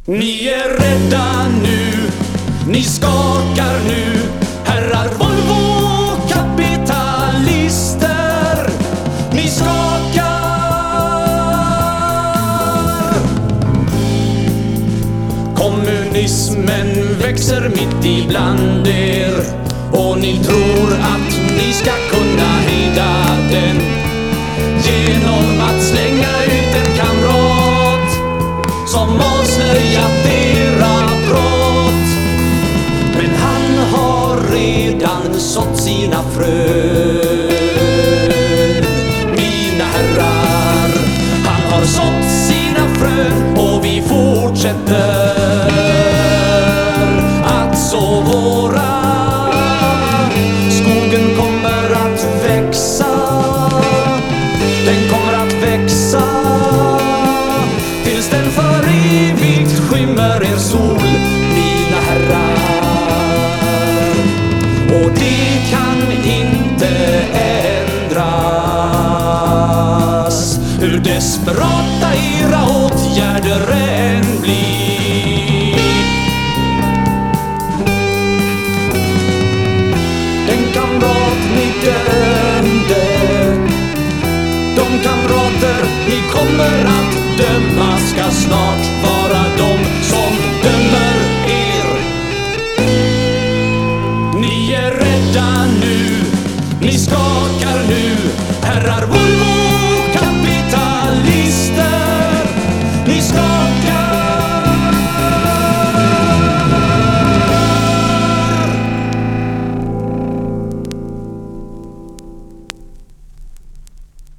Ni är rädda nu, ni skakar nu, herrar Volvo-kapitalister. Ni skakar. Kommunismen växer mitt ibland er, och ni tror att ni ska kunna hejda den genom att slänga ut en kamrat som avslöjat era brott. Men han har redan sått sina frön, mina herrar. Han har sått sina frön, och vi fortsätter att så våra. Skogen kommer att växa, den kommer att växa tills den för evigt skymmer er sol, mina herrar. Och det kan inte ändras, hur desperata era åtgärder än blir. Den kamrat ni dömde, de kamrater ni kommer att döma ska snart